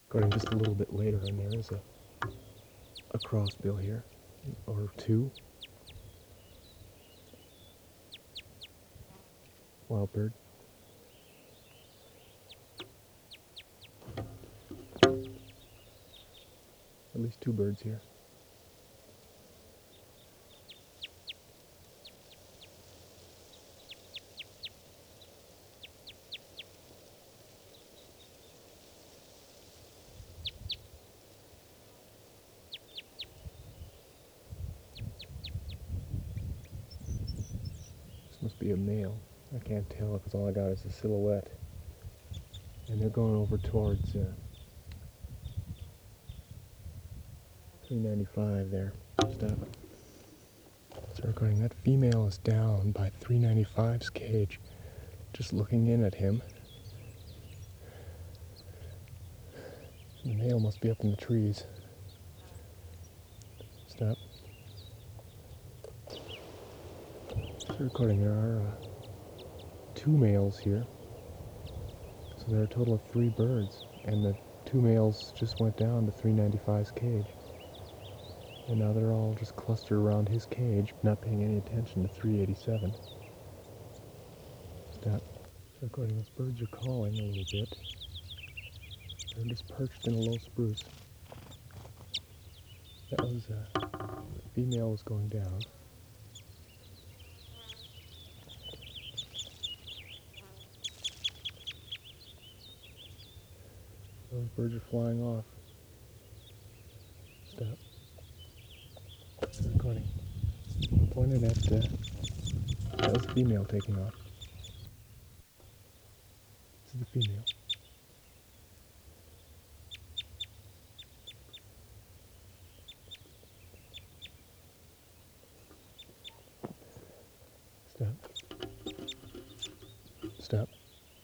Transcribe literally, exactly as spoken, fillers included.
Going just a little bit later, and there is a, a crossbill here, or two. Wild bird. At least two birds here. This must be a male. I can't tell because all I got is a silhouette. And they're going over towards uh, three ninety-five there. Stop. Start recording. That female is down by three ninety-five's cage, just looking in at him. The male must be up in the trees. Stop. Start recording. There are uh, two males here. So there are a total of three birds, and the two males just went down to three ninety-five's cage. And now they're all just clustered around his cage, not paying any attention to three eighty-seven. Stop. Start recording. Those birds are calling a little bit. They're just perched in a low spruce. That was, uh, the female was going down. Those birds are flying off. Stop. Start recording. Pointed at, uh, that was the female taking off. This is the female. Stop. Stop.